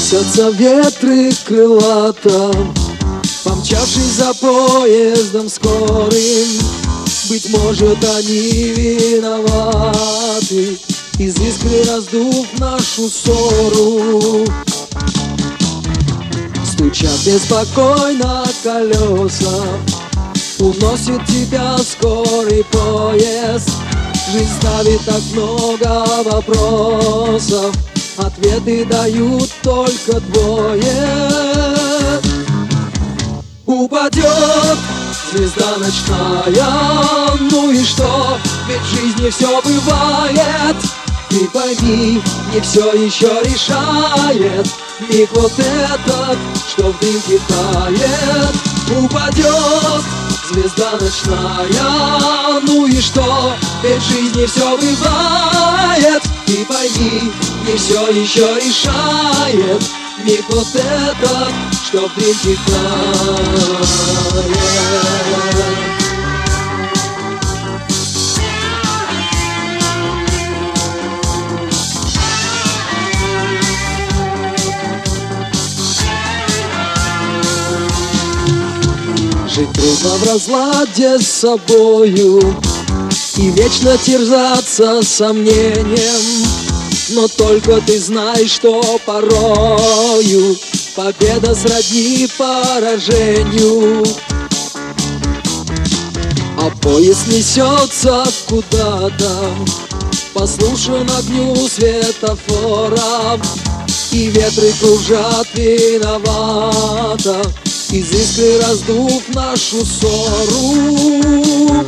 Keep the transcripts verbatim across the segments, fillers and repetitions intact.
Носятся ветры крылато, помчавшись за поездом скорым. Быть может, они виноваты, из искры раздув нашу ссору. Стучат беспокойно колеса, уносит тебя скорый поезд. Жизнь ставит так много вопросов, ответы дают только двое. Упадет звезда ночная, ну и что? Ведь в жизни все бывает. Ты пойми, не все еще решает миг вот этот, что в дымке тает. Упадет звезда ночная, ну и что? Ведь в жизни все бывает. Ты пойми, не все еще решает миг вот этот, что в дымке тает. Жить трудно в разладе с собою и вечно терзаться сомнением. Но только ты знаешь, что порою победа сродни поражению. А поезд несется куда-то, послушен огню светофора, и ветры кружат виновато, из искры раздув нашу ссору.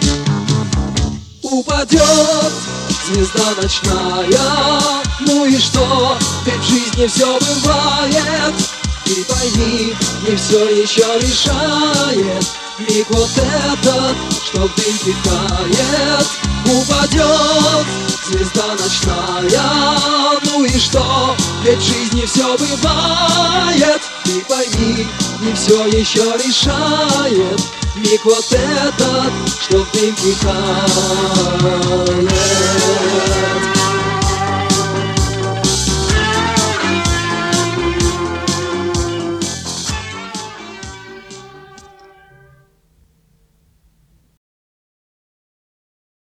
Упадет звезда ночная, ну и что? Ведь в жизни все бывает. Ты пойми, не все еще решает миг вот этот, что в дымке тает. Упадет звезда ночная, ну и что? Ведь в жизни все бывает. Ты пойми, не все еще решает миг вот этот, что в дымке тает.